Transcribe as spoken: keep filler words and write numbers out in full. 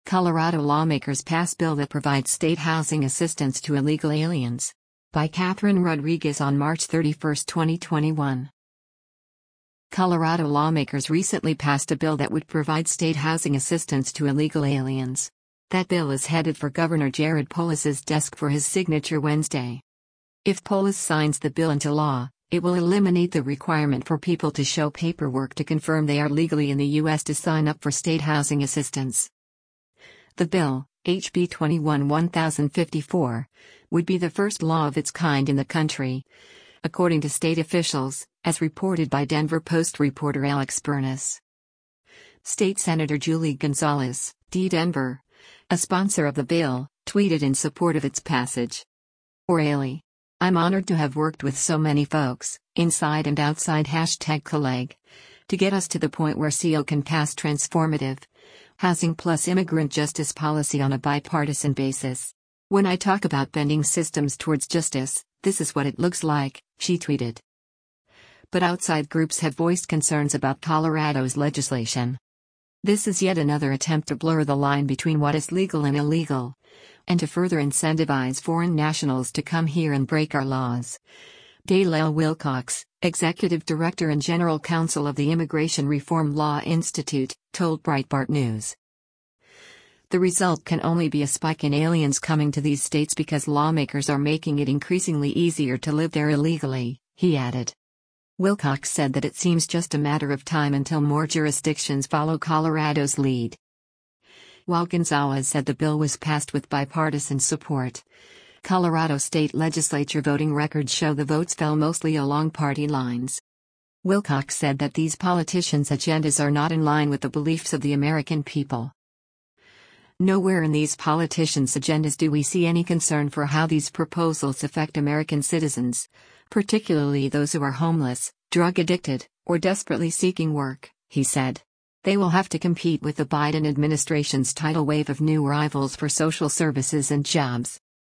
Colorado lawmakers pass bill that provides state housing assistance to illegal aliens. By Catherine Rodriguez on March thirty-first, twenty twenty-one. Colorado lawmakers recently passed a bill that would provide state housing assistance to illegal aliens. That bill is headed for Governor Jared Polis's desk for his signature Wednesday. If Polis signs the bill into law, it will eliminate the requirement for people to show paperwork to confirm they are legally in the U S to sign up for state housing assistance. The bill, H B twenty-one ten fifty-four, would be the first law of its kind in the country, according to state officials, as reported by Denver Post reporter Alex Burness. State Senator Julie Gonzalez, D. Denver, a sponsor of the bill, tweeted in support of its passage. O'Reilly. I'm honored to have worked with so many folks, inside and outside hashtag Colleg, to get us to the point where C O can pass transformative housing plus immigrant justice policy on a bipartisan basis. When I talk about bending systems towards justice, this is what it looks like, she tweeted. But outside groups have voiced concerns about Colorado's legislation. This is yet another attempt to blur the line between what is legal and illegal, and to further incentivize foreign nationals to come here and break our laws. Dalel Wilcox, Executive Director and General Counsel of the Immigration Reform Law Institute, told Breitbart News. The result can only be a spike in aliens coming to these states because lawmakers are making it increasingly easier to live there illegally, he added. Wilcox said that it seems just a matter of time until more jurisdictions follow Colorado's lead. While Gonzalez said the bill was passed with bipartisan support, Colorado state legislature voting records show the votes fell mostly along party lines. Wilcox said that these politicians' agendas are not in line with the beliefs of the American people. Nowhere in these politicians' agendas do we see any concern for how these proposals affect American citizens, particularly those who are homeless, drug addicted, or desperately seeking work, he said. They will have to compete with the Biden administration's tidal wave of new arrivals for social services and jobs.